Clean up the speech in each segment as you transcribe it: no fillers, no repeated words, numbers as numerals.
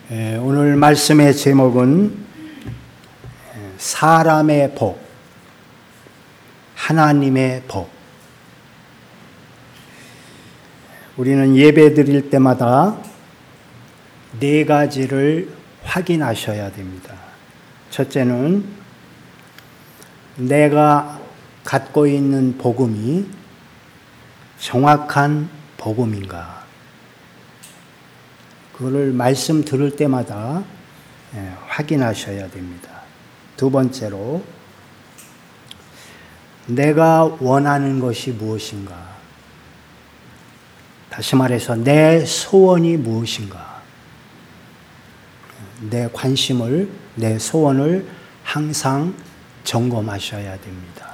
오늘 말씀의 제목은 사람의 복, 하나님의 복. 우리는 예배 드릴 때마다 네 가지를 확인하셔야 됩니다. 첫째는 내가 갖고 있는 복음이 정확한 복음인가? 그거를 말씀 들을 때마다 확인하셔야 됩니다. 두 번째로 내가 원하는 것이 무엇인가? 다시 말해서 내 소원이 무엇인가? 내 관심을, 내 소원을 항상 점검하셔야 됩니다.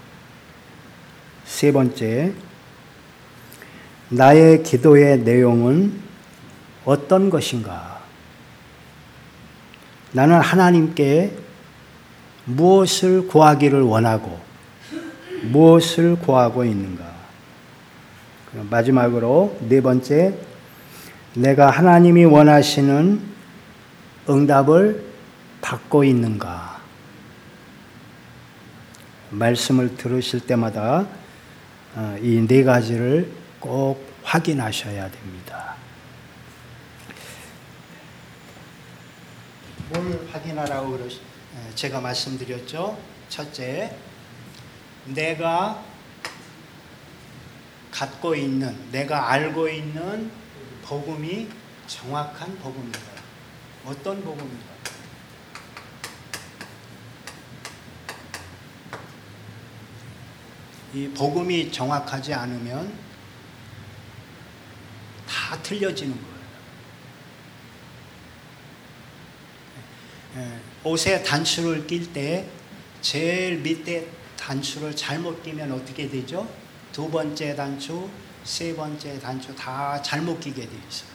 세 번째, 나의 기도의 내용은 어떤 것인가? 나는 하나님께 무엇을 구하기를 원하고 무엇을 구하고 있는가? 마지막으로 네 번째, 내가 하나님이 원하시는 응답을 받고 있는가? 말씀을 들으실 때마다 이 네 가지를 꼭 확인하셔야 됩니다. 뭘 확인하라고 제가 말씀드렸죠? 첫째, 내가 갖고 있는, 내가 알고 있는 복음이 정확한 복음이다. 어떤 복음인가? 이 복음이 정확하지 않으면 다 틀려지는 거예요. 옷에 단추를 낄 때 제일 밑에 단추를 잘못 끼면 어떻게 되죠? 두 번째 단추, 세 번째 단추 다 잘못 끼게 돼 있어요.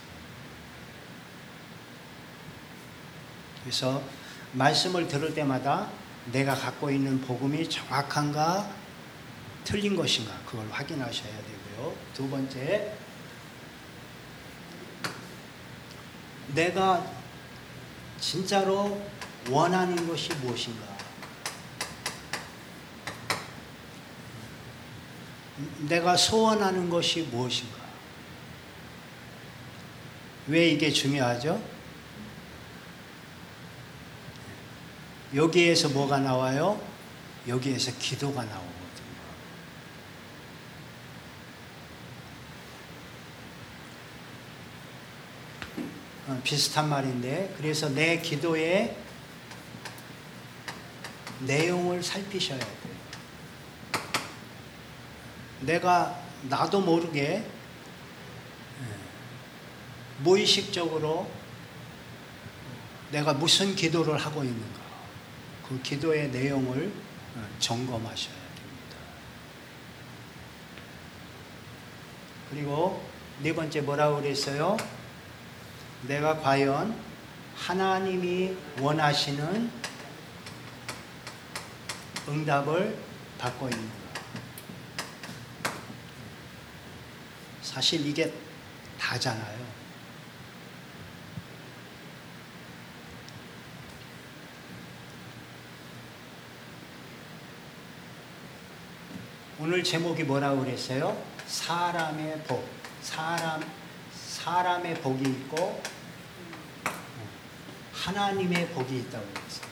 그래서 말씀을 들을 때마다 내가 갖고 있는 복음이 정확한가 틀린 것인가 그걸 확인하셔야 되고요. 두 번째, 내가 진짜로 원하는 것이 무엇인가? 내가 소원하는 것이 무엇인가? 왜 이게 중요하죠? 여기에서 뭐가 나와요? 여기에서 기도가 나오거든요. 비슷한 말인데, 그래서 내 기도의 내용을 살피셔야 돼요. 내가 나도 모르게 무의식적으로 내가 무슨 기도를 하고 있는가, 그 기도의 내용을 점검하셔야 됩니다. 그리고 네 번째 뭐라고 그랬어요? 내가 과연 하나님이 원하시는 응답을 받고 있는가? 사실 이게 다잖아요. 오늘 제목이 뭐라고 그랬어요? 사람의 복. 사람의 복이 있고 하나님의 복이 있다고 그랬어요.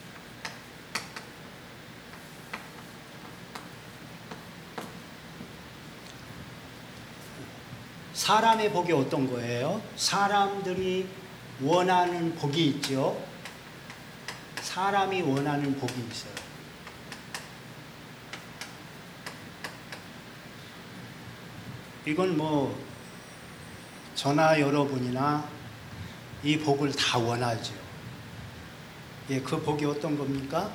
사람의 복이 어떤 거예요? 사람들이 원하는 복이 있죠. 사람이 원하는 복이 있어요. 이건 저나 여러분이나 이 복을 다 원하죠. 예, 그 복이 어떤 겁니까?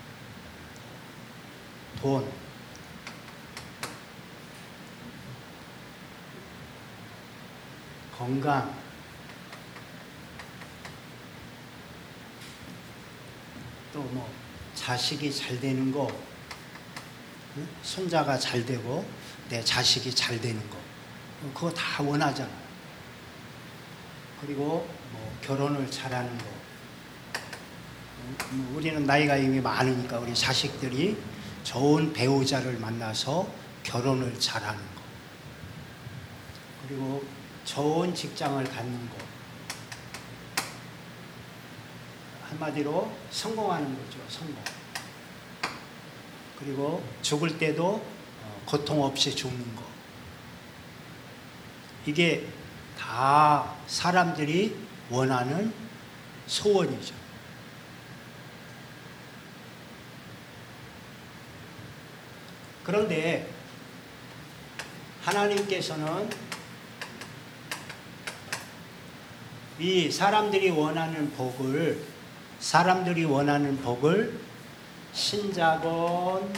돈, 건강, 또 자식이 잘 되는 거, 손자가 잘 되고 내 자식이 잘 되는 거, 그거 다 원하잖아요. 그리고 결혼을 잘하는 거. 우리는 나이가 이미 많으니까 우리 자식들이 좋은 배우자를 만나서 결혼을 잘하는 거. 그리고 좋은 직장을 갖는 거. 한마디로 성공하는 거죠. 성공. 그리고 죽을 때도 고통 없이 죽는 거. 이게 다 사람들이 원하는 소원이죠. 그런데 하나님께서는 이 사람들이 원하는 복을 신자건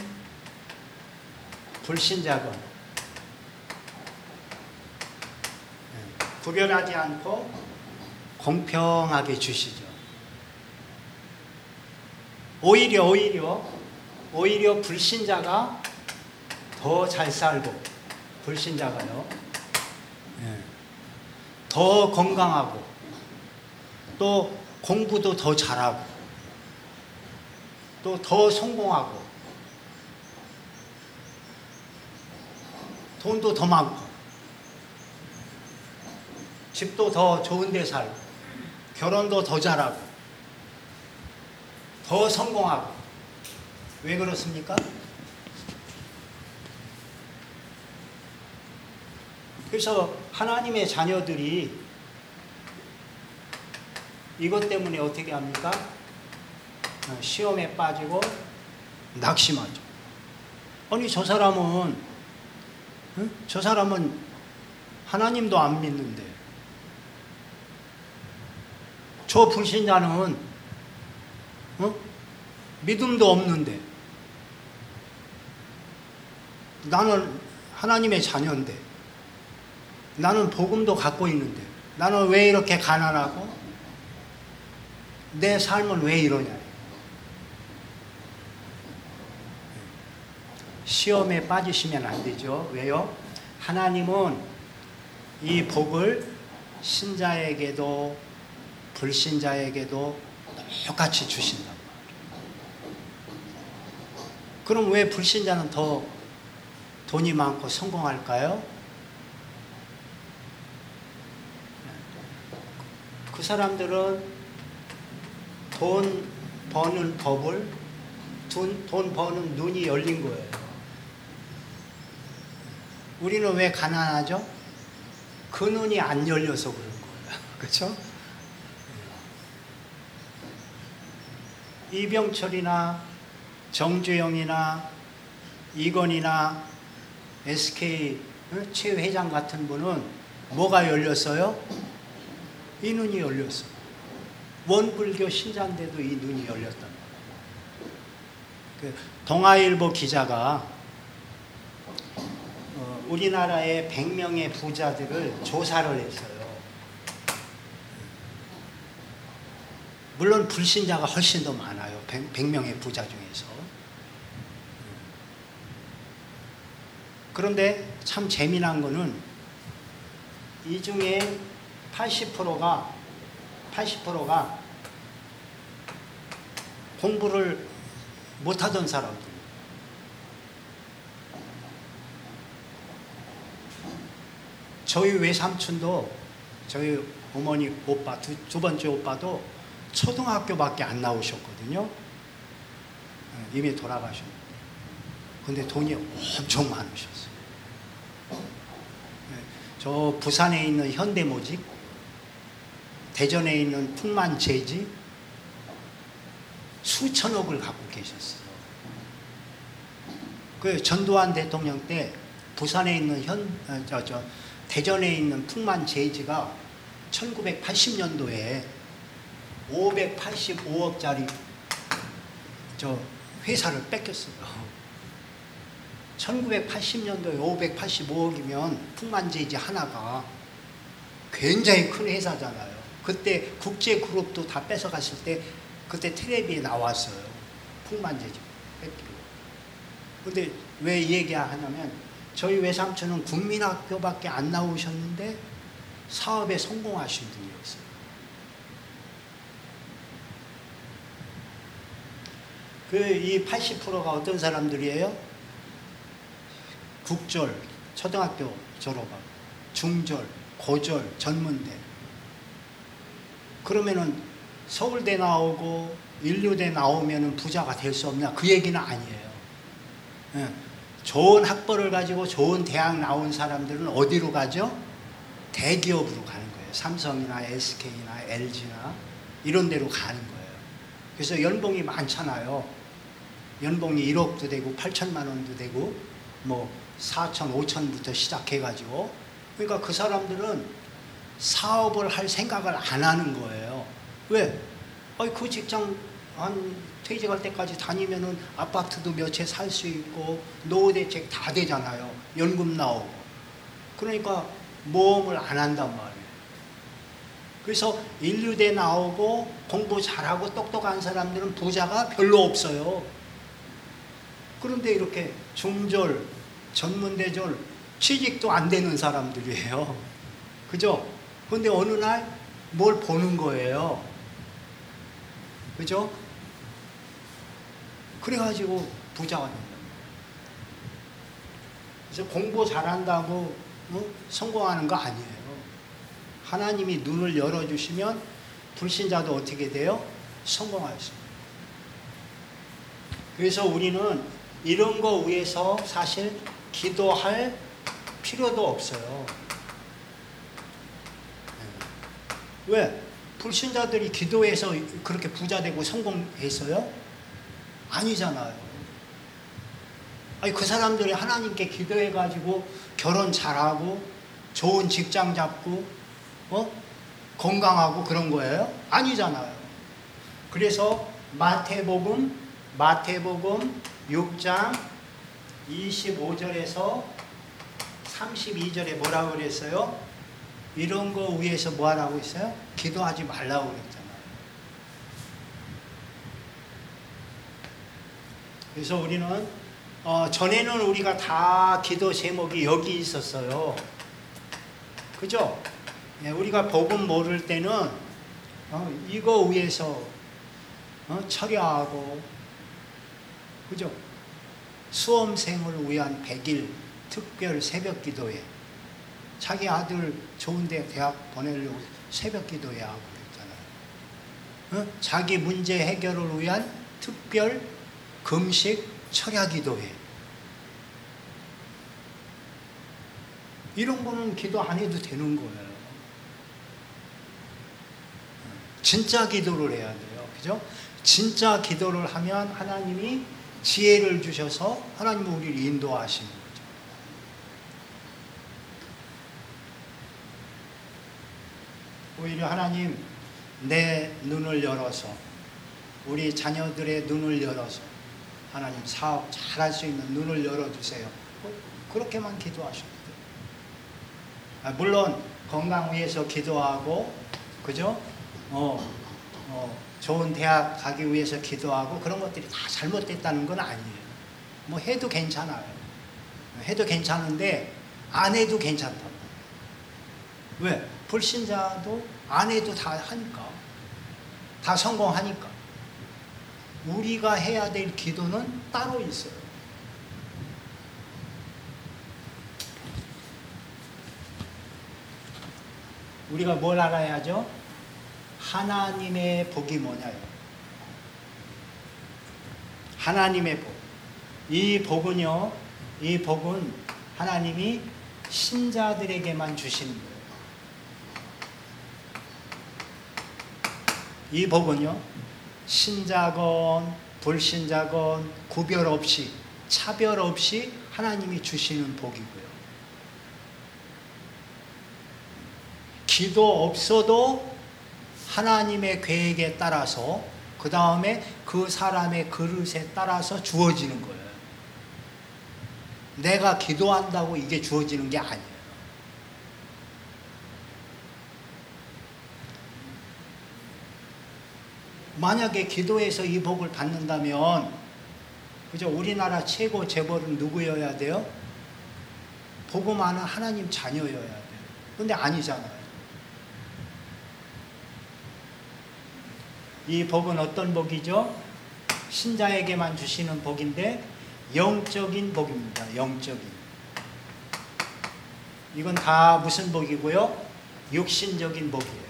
불신자건 구별하지 않고 공평하게 주시죠. 오히려 불신자가 더 잘 살고, 불신자가요, 더 건강하고, 또 공부도 더 잘하고, 또 더 성공하고, 돈도 더 많고, 집도 더 좋은 데 살고, 결혼도 더 잘하고, 더 성공하고. 왜 그렇습니까? 그래서 하나님의 자녀들이 이것 때문에 어떻게 합니까? 시험에 빠지고 낙심하죠. 아니 저 사람은 하나님도 안 믿는데, 저 불신자는 믿음도 없는데, 나는 하나님의 자녀인데, 나는 복음도 갖고 있는데, 나는 왜 이렇게 가난하고 내 삶은 왜 이러냐. 시험에 빠지시면 안 되죠. 왜요? 하나님은 이 복을 신자에게도 불신자에게도 똑같이 주신다. 그럼 왜 불신자는 더 돈이 많고 성공할까요? 그 사람들은 돈 버는 법을, 돈 버는 눈이 열린 거예요. 우리는 왜 가난하죠? 그 눈이 안 열려서 그런 거예요. 그렇죠? 이병철이나 정주영이나 이건이나 SK 최 회장 같은 분은 뭐가 열렸어요? 이 눈이 열렸어요. 원불교 신자인데도 이 눈이 열렸단 말이에요. 동아일보 기자가 우리나라의 100명의 부자들을 조사를 했어요. 물론 불신자가 훨씬 더 많아요. 100명의 부자 중에서. 그런데 참 재미난 거는 이 중에 80%가 공부를 못하던 사람들. 저희 외삼촌도, 저희 어머니 오빠, 두 번째 오빠도 초등학교밖에 안 나오셨거든요. 이미 돌아가셨는데. 근데 돈이 엄청 많으셨어요. 저 부산에 있는 현대모직, 대전에 있는 풍만제지, 수천억을 갖고 계셨어요. 그 전두환 대통령 때 부산에 있는 대전에 있는 풍만제지가 1980년도에 585억짜리 저 회사를 뺏겼어요. 1980년도에 585억이면 풍만제지 하나가 굉장히 큰 회사잖아요. 그때 국제그룹도 다 뺏어갔을 때 그때 텔레비에 나왔어요. 풍만제지 뺏기고. 근데 왜 이 얘기 하냐면 저희 외삼촌은 국민학교밖에 안 나오셨는데 사업에 성공하신 분이었어요. 이 80%가 어떤 사람들이에요? 국절, 초등학교 졸업하고, 중절, 고절, 전문대. 그러면은 서울대 나오고 인류대 나오면은 부자가 될 수 없냐? 그 얘기는 아니에요. 예. 좋은 학벌을 가지고 좋은 대학 나온 사람들은 어디로 가죠? 대기업으로 가는 거예요. 삼성이나 SK나 LG나 이런 데로 가는 거예요. 그래서 연봉이 많잖아요. 연봉이 1억도 되고 8천만 원도 되고 뭐 4천, 5천부터 시작해가지고, 그러니까 그 사람들은 사업을 할 생각을 안 하는 거예요. 왜? 그 직장 한 퇴직할 때까지 다니면은 아파트도 몇 채 살 수 있고 노후대책 다 되잖아요. 연금 나오고. 그러니까 모험을 안 한단 말이에요. 그래서 인류대 나오고 공부 잘하고 똑똑한 사람들은 부자가 별로 없어요. 그런데 이렇게 중졸, 전문대졸, 취직도 안 되는 사람들이에요. 그죠? 그런데 어느 날 뭘 보는 거예요. 그죠? 그래가지고 부자가 된다. 그래서 공부 잘한다고 성공하는 거 아니에요. 하나님이 눈을 열어주시면 불신자도 어떻게 돼요? 성공할 수 있어요. 그래서 우리는 이런 거 위해서 사실 기도할 필요도 없어요. 왜? 불신자들이 기도해서 그렇게 부자되고 성공했어요? 아니잖아요. 아니, 그 사람들이 하나님께 기도해가지고 결혼 잘하고 좋은 직장 잡고 건강하고 그런 거예요? 아니잖아요. 그래서 마태복음 6장 25절에서 32절에 뭐라고 그랬어요? 이런 거 위해서 뭐 하라고 했어요? 기도하지 말라고 그랬잖아요. 그래서 우리는 전에는 우리가 다 기도 제목이 여기 있었어요. 그죠? 우리가 복음 모를 때는 이거 위해서 처리하고, 그죠? 수험생을 위한 100일 특별 새벽 기도회, 자기 아들 좋은 대학 보내려고 새벽 기도회 하고 그랬잖아요. 자기 문제 해결을 위한 특별 금식 철야 기도회. 이런 거는 기도 안 해도 되는 거예요. 진짜 기도를 해야 돼요. 그죠? 진짜 기도를 하면 하나님이 지혜를 주셔서 하나님은 우리를 인도하시는 거죠. 오히려 하나님, 내 눈을 열어서, 우리 자녀들의 눈을 열어서 하나님 사업 잘할 수 있는 눈을 열어주세요. 그렇게만 기도하셔도 돼요. 물론 건강 위해서 기도하고, 그죠? 좋은 대학 가기 위해서 기도하고 그런 것들이 다 잘못됐다는 건 아니에요. 뭐 해도 괜찮아요. 해도 괜찮은데 안 해도 괜찮다. 왜? 불신자도 안 해도 다 하니까. 다 성공하니까. 우리가 해야 될 기도는 따로 있어요. 우리가 뭘 알아야죠? 하나님의 복이 뭐냐요? 하나님의 복. 이 복은요, 이 복은 하나님이 신자들에게만 주시는 거예요. 이 복은요, 신자건 불신자건 구별 없이, 차별 없이 하나님이 주시는 복이고요. 기도 없어도 하나님의 계획에 따라서, 그 다음에 그 사람의 그릇에 따라서 주어지는 거예요. 내가 기도한다고 이게 주어지는 게 아니에요. 만약에 기도해서 이 복을 받는다면, 그죠? 우리나라 최고 재벌은 누구여야 돼요? 복음 아는 하나님 자녀여야 돼요. 근데 아니잖아요. 이 복은 어떤 복이죠? 신자에게만 주시는 복인데 영적인 복입니다. 영적인. 이건 다 무슨 복이고요? 육신적인 복이에요.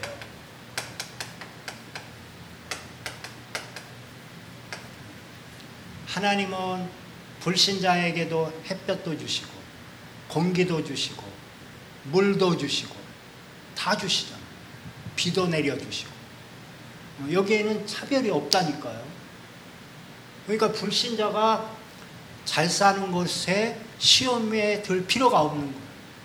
하나님은 불신자에게도 햇볕도 주시고 공기도 주시고 물도 주시고 다 주시잖아요. 비도 내려주시고 여기에는 차별이 없다니까요. 그러니까 불신자가 잘 사는 곳에 시험에 들 필요가 없는 거예요.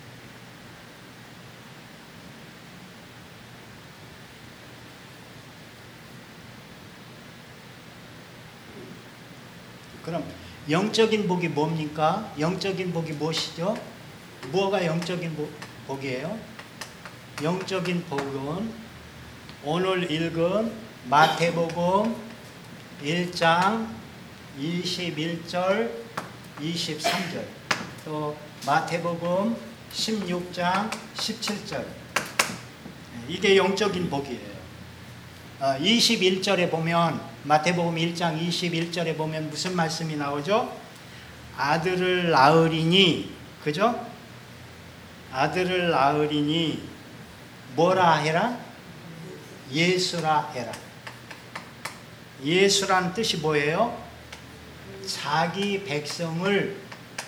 그럼 영적인 복이 뭡니까? 영적인 복이 무엇이죠? 뭐가 영적인 복이에요? 영적인 복은 오늘 읽은 마태복음 1장 21절 23절 또 마태복음 16장 17절 이게 영적인 복이에요. 21절에 보면 마태복음 1장 21절에 보면 무슨 말씀이 나오죠? 아들을 낳으리니 그죠? 아들을 낳으리니 뭐라 해라? 예수라 해라. 예수란 뜻이 뭐예요? 자기 백성을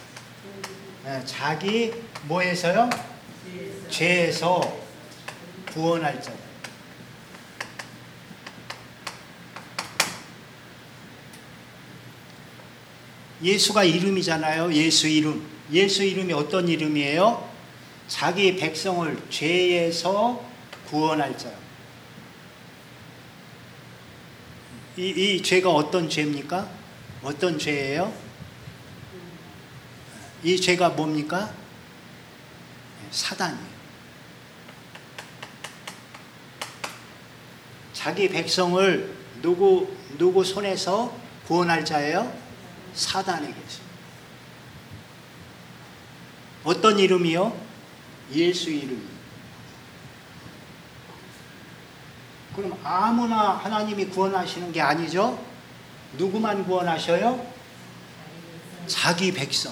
자기 뭐에서요? 죄에서 구원할 자. 예수가 이름이잖아요. 예수 이름. 예수 이름이 어떤 이름이에요? 자기 백성을 죄에서 구원할 자. 이 죄가 어떤 죄입니까? 어떤 죄예요? 이 죄가 뭡니까? 사단이에요. 자기 백성을 누구 손에서 구원할 자예요? 사단에게서. 어떤 이름이요? 예수 이름. 그럼 아무나 하나님이 구원하시는 게 아니죠? 누구만 구원하셔요? 자기 백성.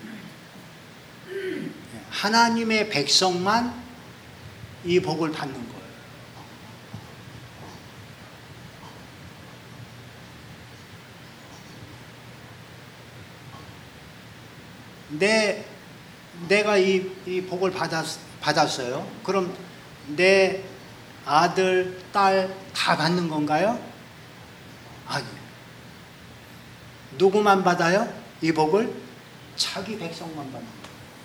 하나님의 백성만 이 복을 받는 거예요. 내가 이 복을 받았어요. 그럼 내 아들, 딸 다 받는 건가요? 아니요. 누구만 받아요? 이 복을? 자기 백성만 받는 거예요.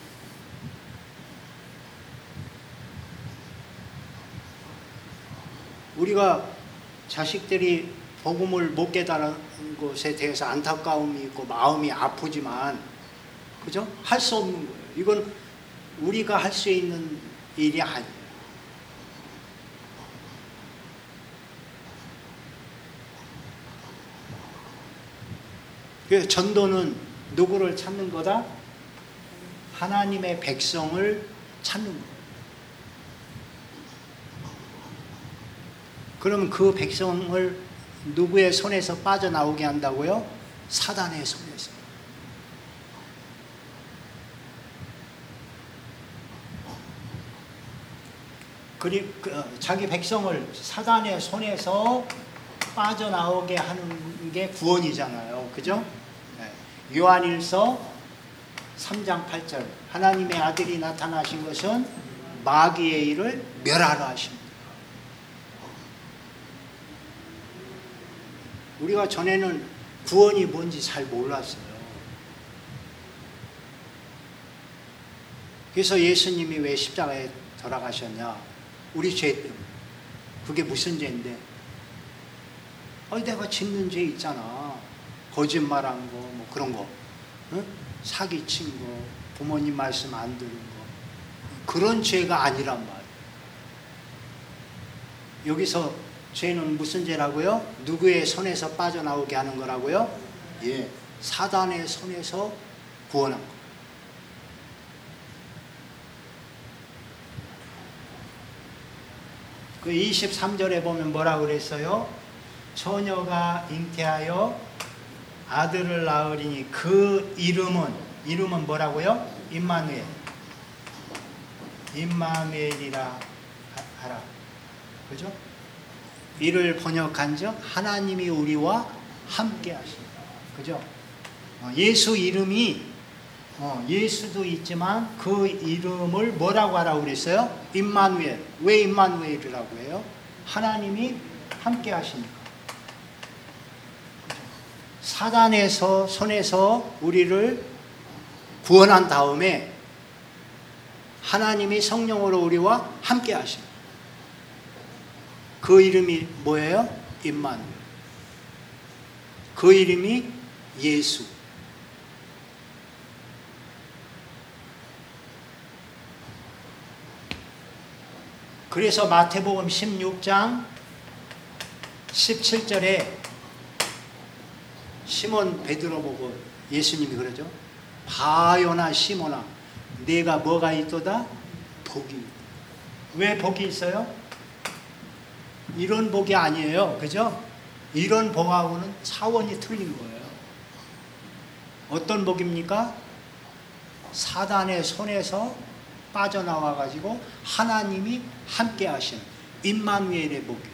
우리가 자식들이 복음을 못 깨달은 것에 대해서 안타까움이 있고 마음이 아프지만 그죠? 할 수 없는 거예요. 이건 우리가 할 수 있는 일이 아니에요. 전도는 누구를 찾는 거다? 하나님의 백성을 찾는 거예요. 그러면 그 백성을 누구의 손에서 빠져나오게 한다고요? 사단의 손에서. 자기 백성을 사단의 손에서 빠져나오게 하는 게 구원이잖아요. 그죠? 네. 요한일서 3장 8절 하나님의 아들이 나타나신 것은 마귀의 일을 멸하러 하십니다. 우리가 전에는 구원이 뭔지 잘 몰랐어요. 그래서 예수님이 왜 십자가에 돌아가셨냐? 우리 죄 때문에. 그게 무슨 죄인데? 내가 짓는 죄 있잖아. 거짓말한 거, 뭐 그런 거. 응? 사기친 거, 부모님 말씀 안 듣는 거. 그런 죄가 아니란 말이에요. 여기서 죄는 무슨 죄라고요? 누구의 손에서 빠져나오게 하는 거라고요? 예, 사단의 손에서 구원한 거. 그 23절에 보면 뭐라고 그랬어요? 처녀가 잉태하여 아들을 낳으리니 그 이름은 뭐라고요? 임마누엘. 임마누엘이라 하라. 그죠? 이를 번역한즉 하나님이 우리와 함께 하신다. 그죠? 예수 이름이 예수도 있지만 그 이름을 뭐라고 하라고 그랬어요? 임마누엘. 왜 임마누엘이라고 해요? 하나님이 함께 하시니까. 사단의 손에서 우리를 구원한 다음에 하나님이 성령으로 우리와 함께 하십니다. 그 이름이 뭐예요? 임마누엘. 그 이름이 예수. 그래서 마태복음 16장 17절에 시몬 베드로 보고 예수님이 그러죠. 바요나 시몬아, 네가 뭐가 있도다? 복이 있다. 왜 복이 있어요? 이런 복이 아니에요. 그죠? 이런 복하고는 차원이 틀린 거예요. 어떤 복입니까? 사단의 손에서 빠져나와 가지고 하나님이 함께 하시는 임마누엘의 복이에요.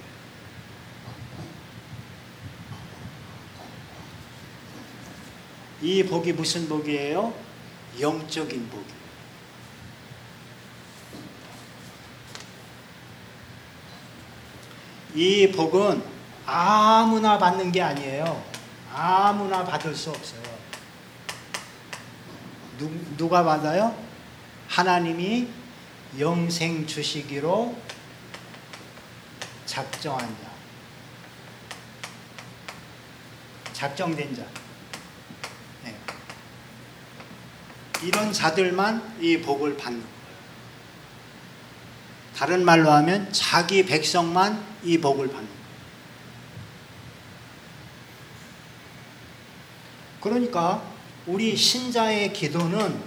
이 복이 무슨 복이에요? 영적인 복이에요. 이 복은 아무나 받는 게 아니에요. 아무나 받을 수 없어요. 누가 받아요? 하나님이 영생 주시기로 작정한 자, 작정된 자. 네. 이런 자들만 이 복을 받는 거예요. 다른 말로 하면 자기 백성만 이 복을 받는 거예요. 그러니까 우리 신자의 기도는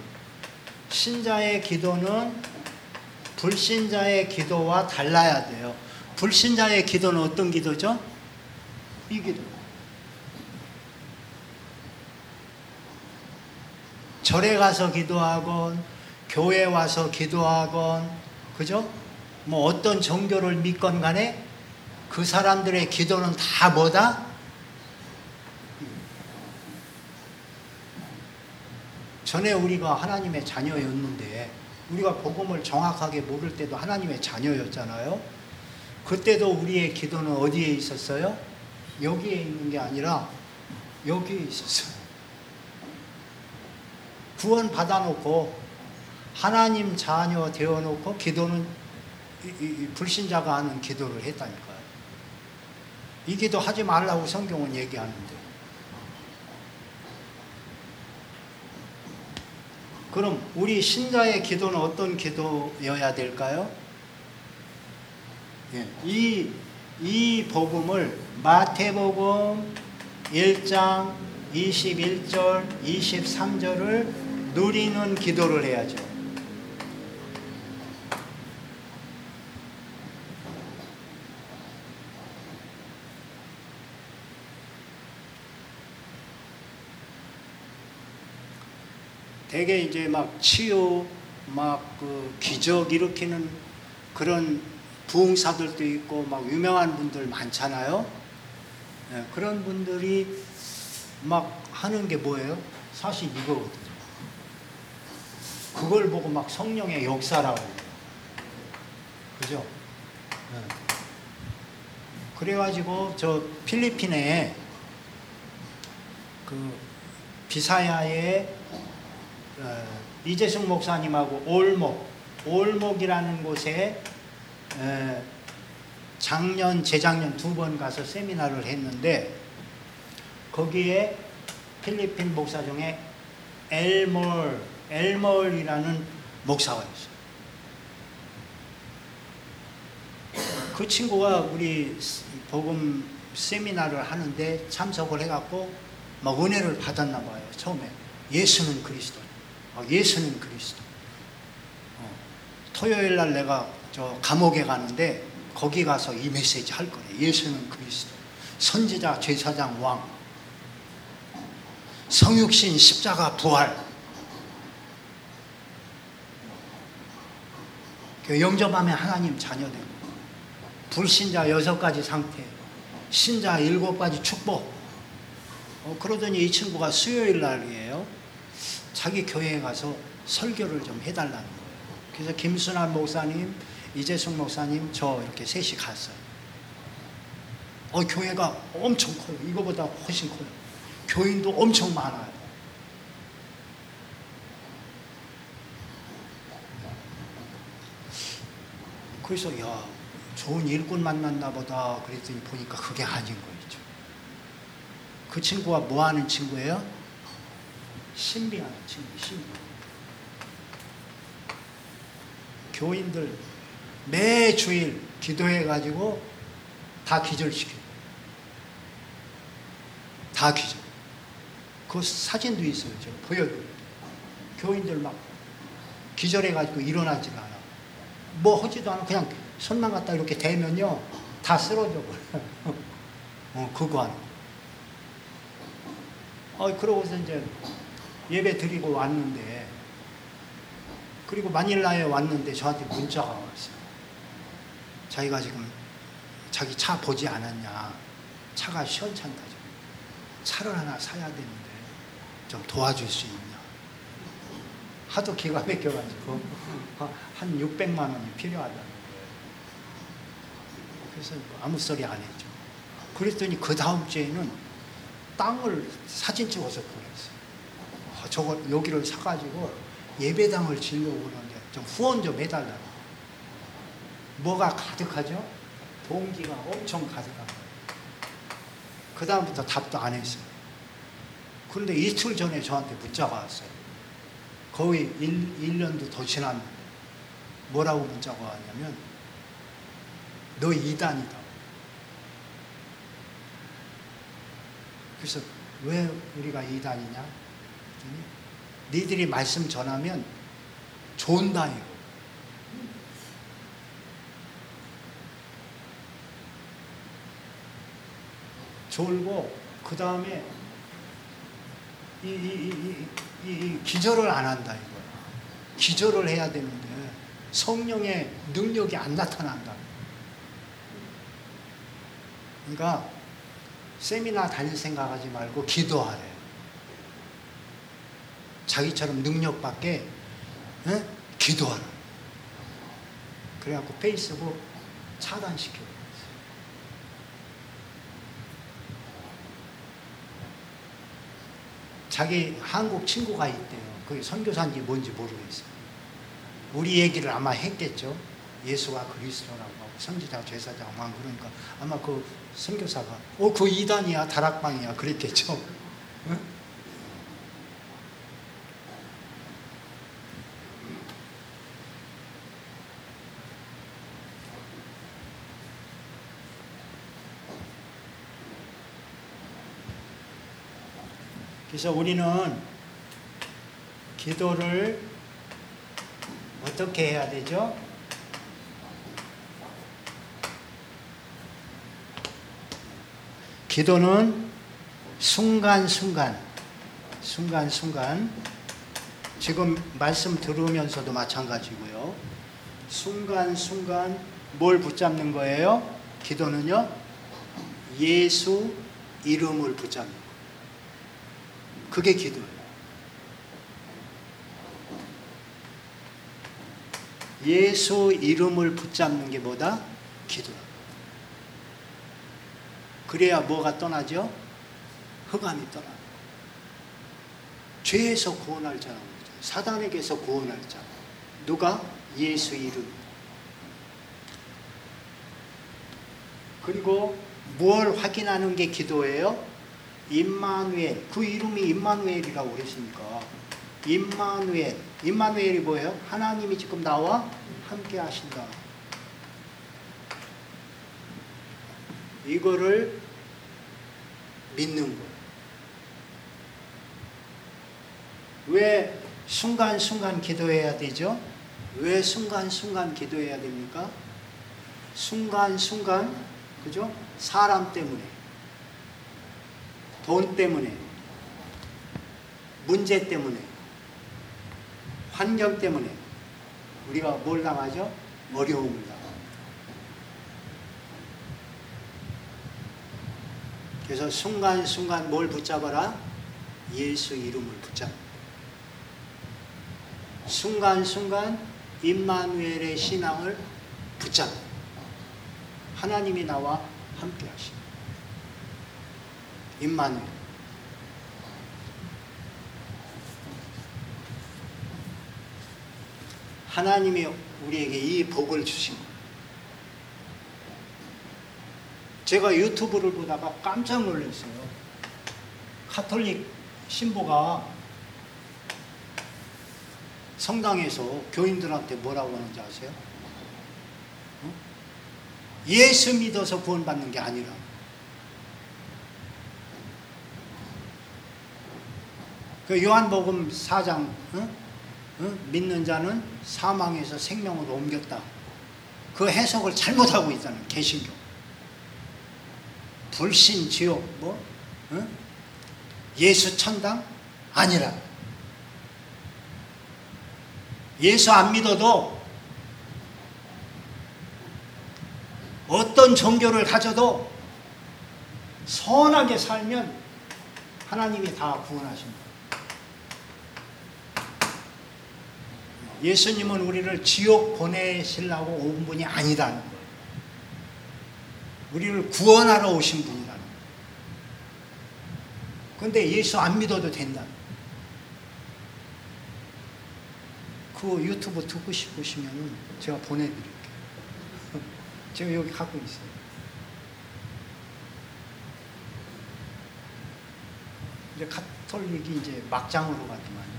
불신자의 기도와 달라야 돼요. 불신자의 기도는 어떤 기도죠? 이 기도. 절에 가서 기도하건 교회 와서 기도하건, 그죠? 뭐 어떤 종교를 믿건 간에 그 사람들의 기도는 다 뭐다? 전에 우리가 하나님의 자녀였는데, 우리가 복음을 정확하게 모를 때도 하나님의 자녀였잖아요. 그때도 우리의 기도는 어디에 있었어요? 여기에 있는 게 아니라 여기에 있었어요. 구원 받아놓고 하나님 자녀 되어놓고 기도는 이 불신자가 하는 기도를 했다니까요. 이 기도 하지 말라고 성경은 얘기하는데. 그럼 우리 신자의 기도는 어떤 기도여야 될까요? 이 복음을 마태복음 1장 21절 23절을 누리는 기도를 해야죠. 되게 이제 막 치유, 그 기적 일으키는 그런 부흥사들도 있고 막 유명한 분들 많잖아요. 네, 그런 분들이 막 하는 게 뭐예요? 사실 이거거든요. 그걸 보고 막 성령의 역사라고 해요. 그죠? 네. 그래가지고 저 필리핀에 그 비사야에 이재숙 목사님하고 올목이라는 곳에 작년, 재작년 2번 가서 세미나를 했는데, 거기에 필리핀 목사 중에 엘몰이라는 목사가 있어요. 그 친구가 우리 복음 세미나를 하는데 참석을 해갖고 막 은혜를 받았나 봐요. 처음에 예수는 그리스도. 예수는 그리스도. 토요일 날 내가 저 감옥에 가는데 거기 가서 이 메시지 할 거예요. 예수는 그리스도. 선지자, 제사장, 왕, 성육신, 십자가, 부활, 영접하면 하나님 자녀되고, 불신자 6가지 상태, 신자 7가지 축복. 그러더니 이 친구가 수요일 날이에요. 자기 교회에 가서 설교를 좀 해달라는 거예요. 그래서 김순환 목사님, 이재숙 목사님, 저 이렇게 셋이 갔어요. 교회가 엄청 커요. 이거보다 훨씬 커요. 교인도 엄청 많아요. 그래서 야, 좋은 일꾼 만났나 보다 그랬더니 보니까 그게 아닌 거였죠. 그 친구가 뭐 하는 친구예요? 신비하는 친구, 신비. 교인들 매 주일 기도해가지고 다 기절시켜요. 다 기절. 그 사진도 있어요. 제가 보여드려요. 교인들 막 기절해가지고 일어나질 않아. 뭐 하지도 않아. 그냥 손만 갖다 이렇게 대면요 다 쓰러져 버려요. 그거 하는 거. 그러고서 이제 예배 드리고 왔는데, 그리고 마닐라에 왔는데 저한테 문자가 왔어요. 자기가 지금 자기 차 보지 않았냐, 차가 시원찮다, 차를 하나 사야 되는데 좀 도와줄 수 있냐. 하도 기가 막혀가지고 한 600만 원이 필요하다는 거예요. 그래서 아무 소리 안 했죠. 그랬더니 그 다음 주에는 땅을 사진 찍어서 보냈어요. 저거 여기를 사가지고 예배당을 지려고 그러는데 좀 후원 좀 해달라고. 뭐가 가득하죠? 동기가 엄청 가득합니다. 그 다음부터 답도 안 했어요. 그런데 이틀 전에 저한테 문자가 왔어요. 거의 1년도 더 지난, 뭐라고 문자가 왔냐면, 너 이단이다. 그래서 왜 우리가 이단이냐? 니들이 말씀 전하면 좋은다 이거. 졸고 그 다음에 이 기절을 안 한다 이거야. 기절을 해야 되는데 성령의 능력이 안 나타난다. 그러니까 세미나 다닐 생각하지 말고 기도하래. 자기처럼 능력받게 기도하라. 그래갖고 페이스북 차단시켜요. 자기 한국 친구가 있대요. 그게 선교사인지 뭔지 모르겠어요. 우리 얘기를 아마 했겠죠. 예수가 그리스도라고 하고 선지자, 제사장, 왕. 그러니까 아마 그 선교사가 그 이단이야, 다락방이야 그랬겠죠. 응? 그래서 우리는 기도를 어떻게 해야 되죠? 기도는 순간순간, 지금 말씀 들으면서도 마찬가지고요. 순간순간 뭘 붙잡는 거예요? 기도는요, 예수 이름을 붙잡는 거예요. 그게 기도예요. 예수 이름을 붙잡는 게 뭐다? 기도다. 그래야 뭐가 떠나죠? 흑암이 떠나요. 죄에서 구원할 자라고 그러죠. 사단에게서 구원할 자. 누가? 예수 이름. 그리고 뭘 확인하는 게 기도예요? 임마누엘. 그 이름이 임마누엘이라고 했으니까. 임마누엘이 뭐예요? 하나님이 지금 나와 함께 하신다. 이거를 믿는 거예요. 왜 순간순간 기도해야 되죠? 왜 순간순간 기도해야 됩니까? 순간순간, 그죠? 사람 때문에. 돈 때문에, 문제 때문에, 환경 때문에 우리가 뭘 당하죠? 어려움을 당하죠. 그래서 순간순간 뭘 붙잡아라? 예수 이름을 붙잡아. 순간순간 임마누엘의 신앙을 붙잡아. 하나님이 나와 함께 하시오. 임마누엘. 하나님이 우리에게 이 복을 주신 거예요. 제가 유튜브를 보다가 깜짝 놀랐어요. 가톨릭 신부가 성당에서 교인들한테 뭐라고 하는지 아세요? 어? 예수 믿어서 구원받는 게 아니라 그 요한복음 4장 믿는 자는 사망에서 생명으로 옮겼다. 그 해석을 잘못하고 있다는 개신교. 불신 지옥 예수 천당 아니라 예수 안 믿어도 어떤 종교를 가져도 선하게 살면 하나님이 다 구원하십니다. 예수님은 우리를 지옥 보내시려고 온 분이 아니라는 거예요. 우리를 구원하러 오신 분이라는 거예요. 그런데 예수 안 믿어도 된다. 그 유튜브 듣고 싶으시면 제가 보내드릴게요. 제가 여기 갖고 있어요. 이제 가톨릭이 이제 막장으로 가지만요.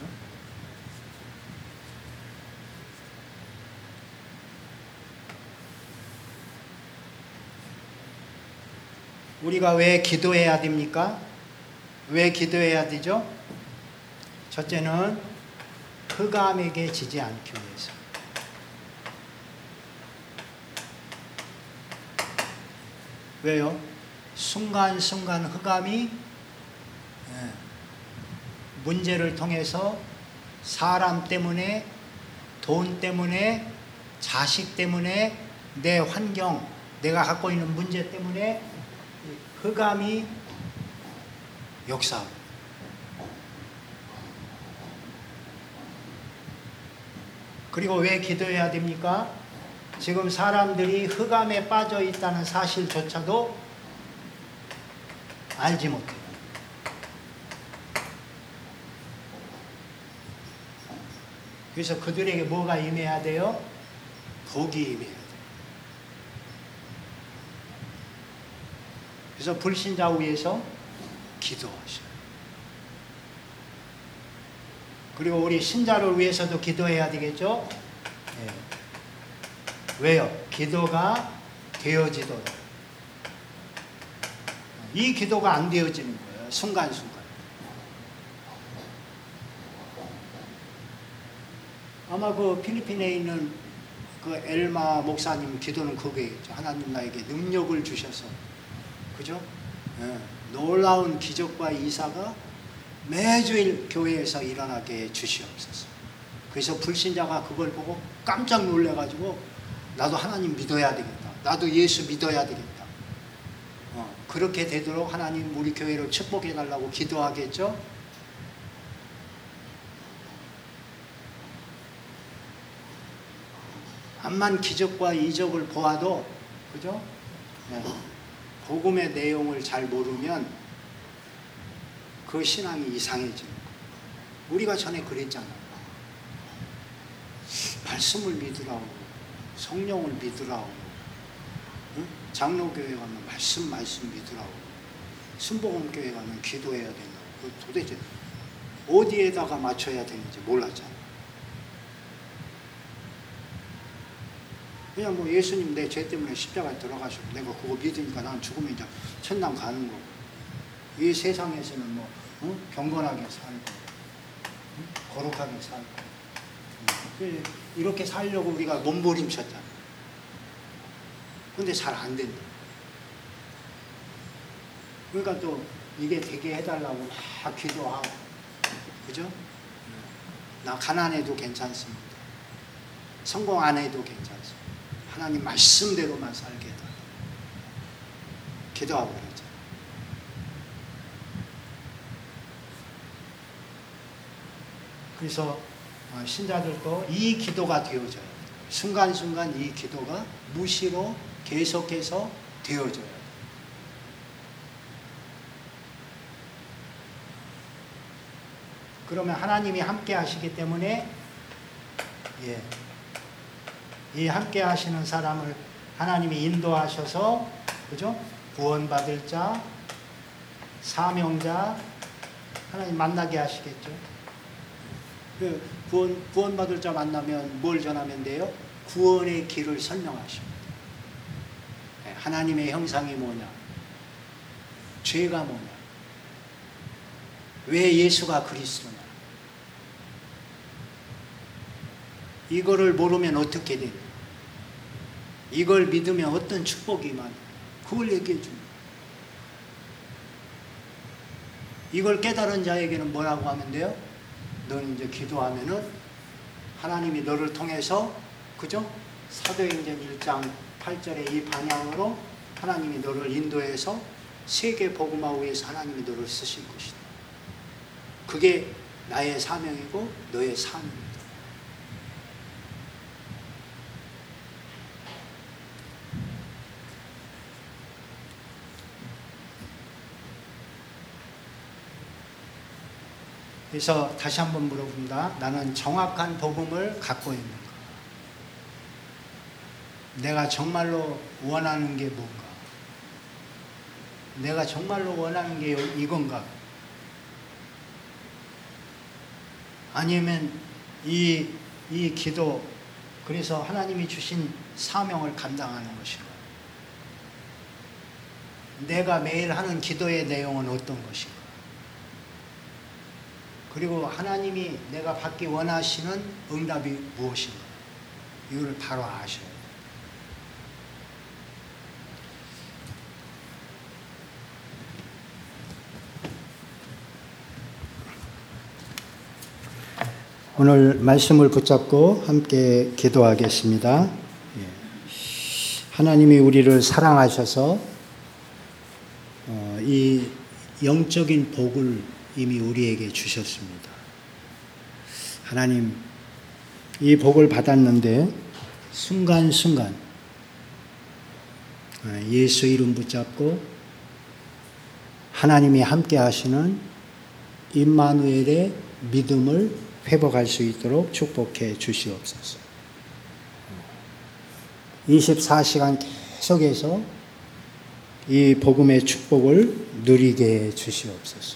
우리가 왜 기도해야 됩니까? 왜 기도해야 되죠? 첫째는 흑암에게 지지 않기 위해서. 왜요? 순간순간 흑암이 문제를 통해서 사람 때문에, 돈 때문에, 자식 때문에, 내 환경, 내가 갖고 있는 문제 때문에 흑암이 역사하고, 그리고 왜 기도해야 됩니까? 지금 사람들이 흑암에 빠져 있다는 사실조차도 알지 못해요. 그래서 그들에게 뭐가 임해야 돼요? 복이 임해야 돼요. 그래서 불신자 위해서 기도하셔요. 그리고 우리 신자를 위해서도 기도해야 되겠죠? 네. 왜요? 기도가 되어지도록. 이 기도가 안 되어지는 거예요. 순간순간. 아마 그 필리핀에 있는 그 엘마 목사님 기도는 그거겠죠. 하나님 나에게 능력을 주셔서, 그죠? 네. 놀라운 기적과 이사가 매주일 교회에서 일어나게 해주시옵소서. 그래서 불신자가 그걸 보고 깜짝 놀래가지고 나도 하나님 믿어야 되겠다. 나도 예수 믿어야 되겠다. 그렇게 되도록 하나님 우리 교회를 축복해달라고 기도하겠죠. 암만 기적과 이적을 보아도, 그죠? 네. 복음의 내용을 잘 모르면 그 신앙이 이상해지는 거예요. 우리가 전에 그랬잖아요. 말씀을 믿으라고, 성령을 믿으라고, 응? 장로교회 가면 말씀 믿으라고, 순복음교회 가면 기도해야 된다고. 도대체 어디에다가 맞춰야 되는지 몰랐잖아요. 그냥 뭐 예수님 내 죄 때문에 십자가에 들어가시고 내가 그거 믿으니까 난 죽으면 이제 천당 가는 거고, 이 세상에서는 뭐 경건하게 살고 거룩하게 살고 이렇게 살려고 우리가 몸부림쳤잖아요. 근데 잘 안 된다. 그러니까 또 이게 되게 해달라고 막 기도하고, 그죠? 나 가난해도 괜찮습니다. 성공 안 해도 괜찮습니다. 하나님 말씀대로만 살게 해달라. 기도하고 그러죠. 그래서 신자들도 이 기도가 되어져요. 순간순간 이 기도가 무시로 계속해서 되어져요. 그러면 하나님이 함께 하시기 때문에 이 함께 하시는 사람을 하나님이 인도하셔서, 그죠? 구원받을 자, 사명자, 하나님 만나게 하시겠죠. 구원받을 자 만나면 뭘 전하면 돼요? 구원의 길을 설명하십니다. 하나님의 형상이 뭐냐? 죄가 뭐냐? 왜 예수가 그리스도냐? 이거를 모르면 어떻게 되냐? 이걸 믿으면 어떤 축복이 임하냐? 그걸 얘기해 줍니다. 이걸 깨달은 자에게는 뭐라고 하면 돼요? 너는 이제 기도하면은 하나님이 너를 통해서, 그죠? 사도행전 1장 8절의 이 방향으로 하나님이 너를 인도해서 세계 복음화 위해서 하나님이 너를 쓰실 것이다. 그게 나의 사명이고 너의 사명이다. 그래서 다시 한번 물어본다. 나는 정확한 복음을 갖고 있는가? 내가 정말로 원하는 게 뭔가? 내가 정말로 원하는 게 이건가? 아니면 이 기도, 그래서 하나님이 주신 사명을 감당하는 것인가? 내가 매일 하는 기도의 내용은 어떤 것인가? 그리고 하나님이 내가 받기 원하시는 응답이 무엇인가? 이걸 바로 아셔야 돼요. 오늘 말씀을 붙잡고 함께 기도하겠습니다. 하나님이 우리를 사랑하셔서 이 영적인 복을 이미 우리에게 주셨습니다. 하나님, 이 복을 받았는데 순간순간 예수 이름 붙잡고 하나님이 함께 하시는 임마누엘의 믿음을 회복할 수 있도록 축복해 주시옵소서. 24시간 계속해서 이 복음의 축복을 누리게 해 주시옵소서.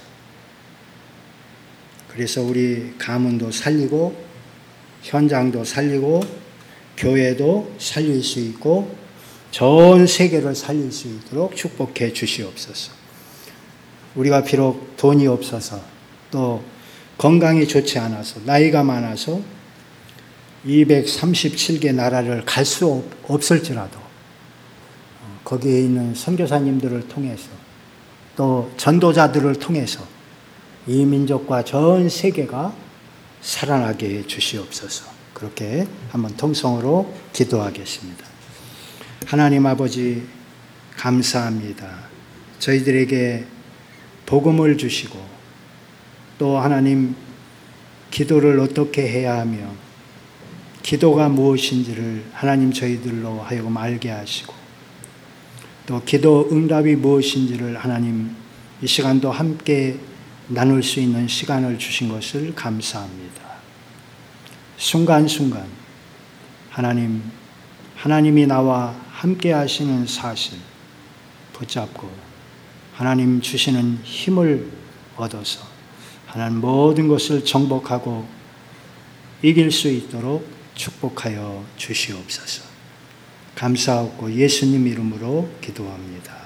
그래서 우리 가문도 살리고 현장도 살리고 교회도 살릴 수 있고 전 세계를 살릴 수 있도록 축복해 주시옵소서. 우리가 비록 돈이 없어서 또 건강이 좋지 않아서 나이가 많아서 237개 나라를 갈 수 없을지라도 거기에 있는 선교사님들을 통해서 또 전도자들을 통해서 이 민족과 전 세계가 살아나게 해 주시옵소서. 그렇게 한번 통성으로 기도하겠습니다. 하나님 아버지 감사합니다. 저희들에게 복음을 주시고 또 하나님 기도를 어떻게 해야 하며 기도가 무엇인지를 하나님 저희들로 하여금 알게 하시고 또 기도 응답이 무엇인지를 하나님 이 시간도 함께 나눌 수 있는 시간을 주신 것을 감사합니다. 순간순간 하나님이 나와 함께 하시는 사실 붙잡고 하나님 주시는 힘을 얻어서 하나님 모든 것을 정복하고 이길 수 있도록 축복하여 주시옵소서. 감사하고 예수님 이름으로 기도합니다.